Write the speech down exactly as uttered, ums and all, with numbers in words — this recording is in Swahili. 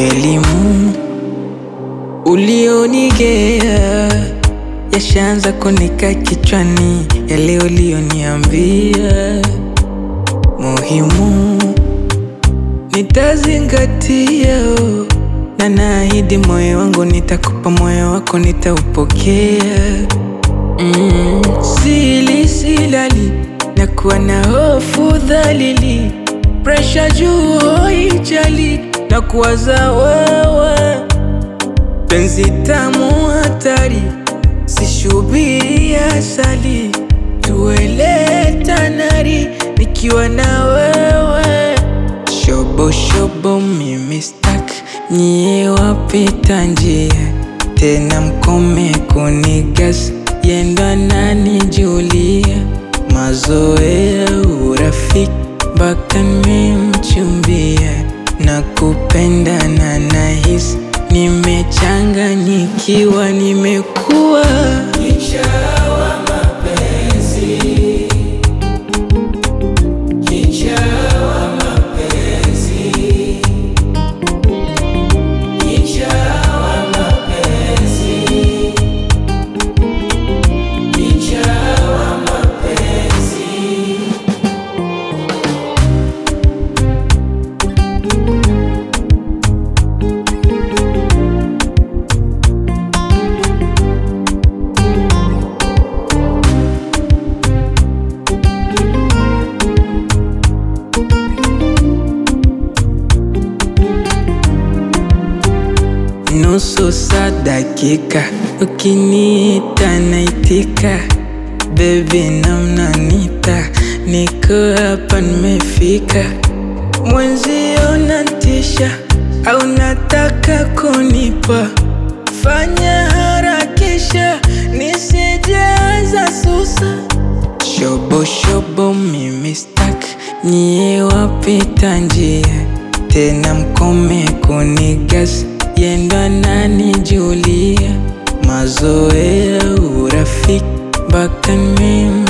Elimu ulionigea yashaanza kunika kichwani, yale ulioniambia muhimu nitazingatia, na naahidi moyo wangu nitakupa, moyo wako nitaupokea. mm. Sili silali na kuwa na hofu dhalili, presha juu hoijali na kuwaza wewe, penzi tamu hatari sishubiri asali, tuele tanari nikiwa na wewe. Shobo shobo mimi stak, nyie wapita njia, tena mkome kunigas, yenda nani julia, mazoea urafiki mpaka nimemchumbia, na kupenda na nahisi nimechanganyikiwa, nimekuwa kichaa wa mapenzi, kichaa wa mapenzi, kichaa wa mapenzi, kichaa wa mapenzi. Nusu saa dakika, ukiniita naitika, baby namnanita, niko hapa nimefika. Mwenzio natisha au nataka kunipa, fanya harakisha nisijaza susa. Shobo shobo mimi stak, nyie wapita njia, tena mkome kunigas, yenda nani julia, mazoea urafiki mpaka nimemchumbia.